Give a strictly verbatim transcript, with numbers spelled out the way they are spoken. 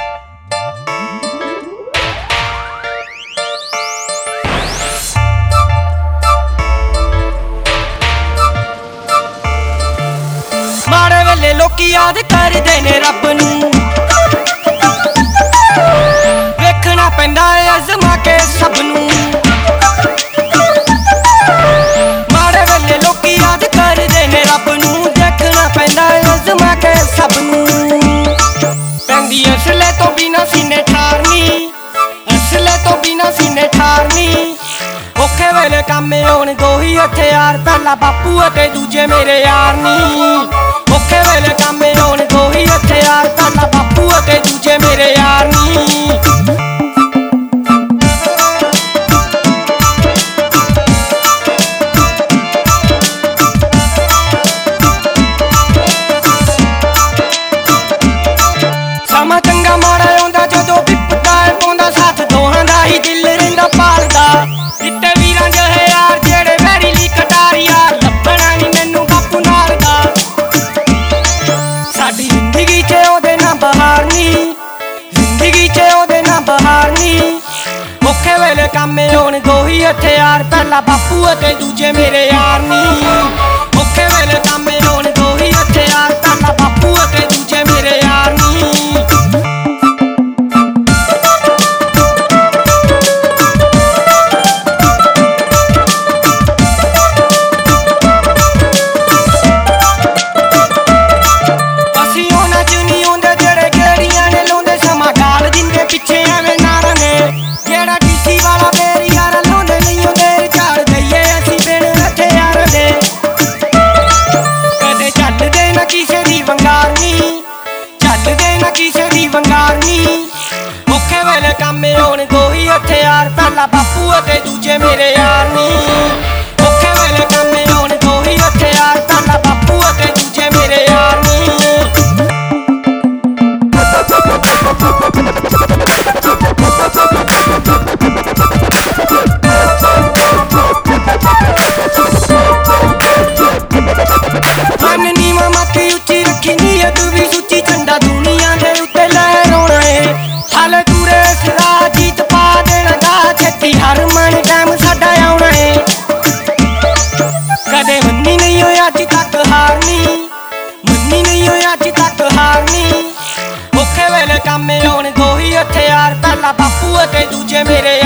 माड़े वेले लोकी याद करदे ने रब नूं, वेखना पैंदा है अज़मा के सब नूं। माड़े वेले लोकी याद करदे ने रब नूं, देखना पैंदा है अज़मा के सब नूं। पैंदी असले तो बिना सीने ठारनी, असले तो बिना सीने ठारनी। औखे वेले काम आउण दो ही हथियार, पहला बापू अते दूजे मेरे यार नी। औखे वेले काम आउण दो ही हथियार, पहला बापू अते दूजे मेरे यार नी। समा चंगा माड़ा आउंदा जदों विपदा पाउंदा साथ, दोहां दा ही दिल रहिंदा पालदा। चिट्टे वीरां जहे यार जेड़े वैरी ली कटारिया, लभना नी मैनू बापू नाल दा। साडी जिंदगी च ओदे ना बहार नी, जिंदगी च ओदे ना बहार नी। औखे वेले काम आउण दो ही हथियार, पहला बापू अते दूजे मेरे यार नी। औखे वेले काम आउण दो ही हथियार, पहला बापू अते दूजे मेरे यार नी। पिछे एवें नारां ने जेड़ा डीसी वाला मेरी यार लाउंदे नहीं ओ देर झाड़ दईए असीं बिन हथियार दे। कदे चलदे ना किसे दी वंगारनी, चलदे ना किसे दी वंगारनी। औखे वेले काम आउण दो ही हथियार, पहला बापू अते दूजे मेरे यार नी। औखे वेले काम आउण दो ही हथियार, पहला बापू अते दूजे मेरे यार नी। मन नीवा मती उच्ची रखी नीयत भी सुच्ची, झंडा दुनिया दे उत्ते लहराउणा है। हाल दूरे सदा जीत पा देना गा, छेती हर मन टाइम साडा आउणा है। कदे मन्नी नहीं होई अज तक हारनी, मन्नी नहीं होई अज तक हारनी। औखे वेले काम आउण दो ही हथियार, पहला बापू अते दूजे मेरे